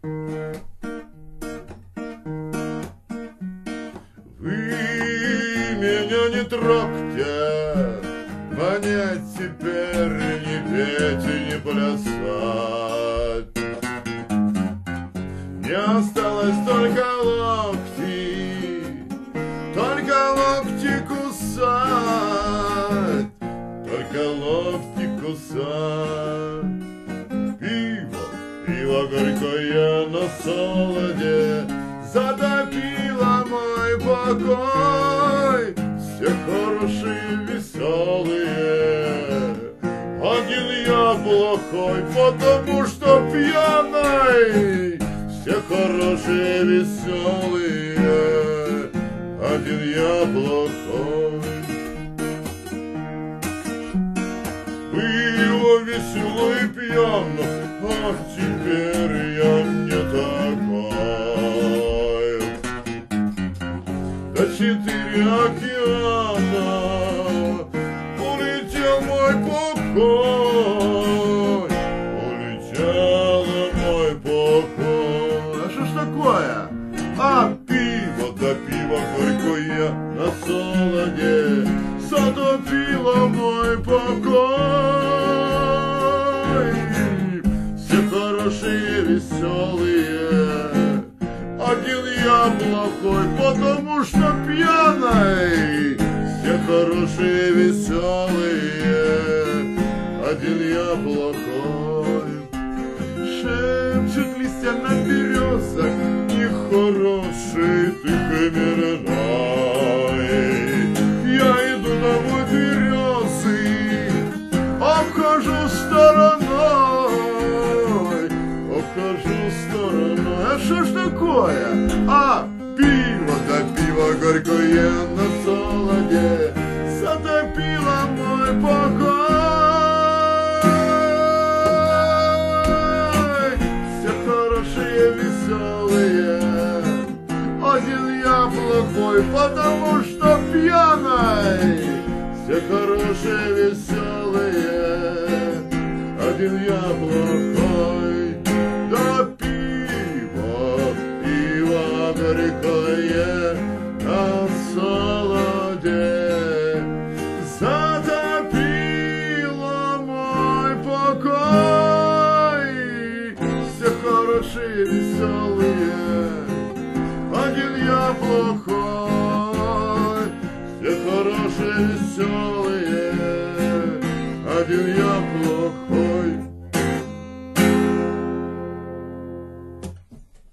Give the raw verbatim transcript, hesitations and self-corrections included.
Вы меня не трогте, мне теперь не петь и не плясать. Не осталось только локти, только локти кусать, только локти кусать. Пиво, пиво горькое на солоде затопило мой покой. Все хорошие, веселые, один я плохой, потому что пьяный. Все хорошие, веселые, один я плохой. Было весело и пьяно, а теперь я не такой. До четыре океана улетел мой покой, улетел мой покой. А что ж такое? А пиво, да пиво горькое на солоде затопило мой покой. Все хорошие, веселые, один я плохой, потому что пьяный. Все хорошие, веселые, один я плохой. Шепчут листья на березах, нехороший ты камерной. Я иду домой березы, обхожу стороной, обхожу стороной. А что ж такое? А пиво, да пиво горькое на солоде затопило мой покой. Все хорошие, веселые, один я плохой, потому что пьяный. Все хорошие, веселые, один я плохой. Да пиво, пиво горькое на солоде затопило мой покой. Все хорошие, веселые, один я плохой. Все хорошие, веселые, один я плохой.